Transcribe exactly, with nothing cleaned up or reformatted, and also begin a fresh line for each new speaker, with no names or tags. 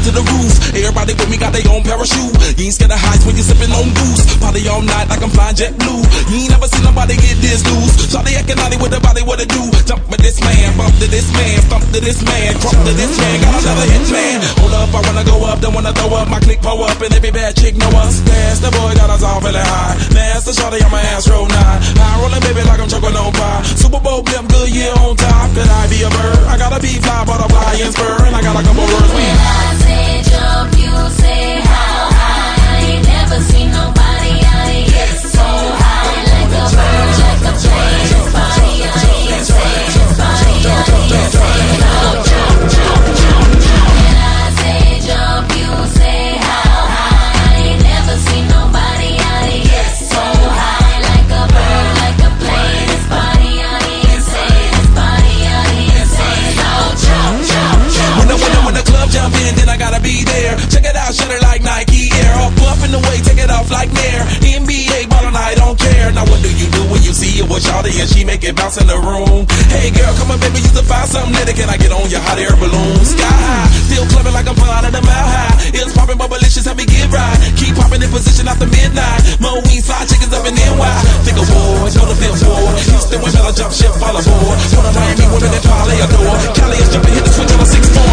to the roof. Everybody with me got their own parachute. You ain't scared of heights when you sipping on goose. Party all night like I'm flying jet blue. You ain't never seen nobody get this loose. Shawty acting naughty with the body, what it do? Jump with this man, bump to this man, thump to this man, crump to this man. Got another hit man. Hold up, I wanna go up, don't wanna throw up. My click pull up and every bad chick know us. That's the boy got us all feeling high. Master Shawty on my ass roll nine. High rolling baby like I'm choking on pie. Super Bowl blimp, good year on top. Could I be a bird? I gotta be fly, butterfly and spur. And I got a couple words.
When I say jump, you say how high. I ain't never seen nobody out here get so high. Like a bird, like a plane. This body out here insane. This body out here insane. So jump, jump, jump, jump. When I say jump, you say how high. I ain't never seen nobody out here get so high. Like a bird, like a plane. This body out here insane. This body out here insane. So jump, jump, jump.
When the, when the, when the club jump in, then I gotta be there. Check it out, shut it like Nike Air. Off buff in the way, take it off like Nair. N B A ballin', I don't care. Now what do you do when you see it with Shawty and she make it bounce in the room? Hey girl, come on baby, you can find something later. Can I get on your hot air balloon? Sky high, still clubbing like I'm flying at a mile high. It's popping, but malicious, have me get right. Keep popping in position after midnight. Mo Ween side chickens up in N Y. Think of war, go to fifth ward. Houston women, I jump ship, fall aboard. One of Miami women that parlay adore. Cali is jumping, hit the switch on a six four.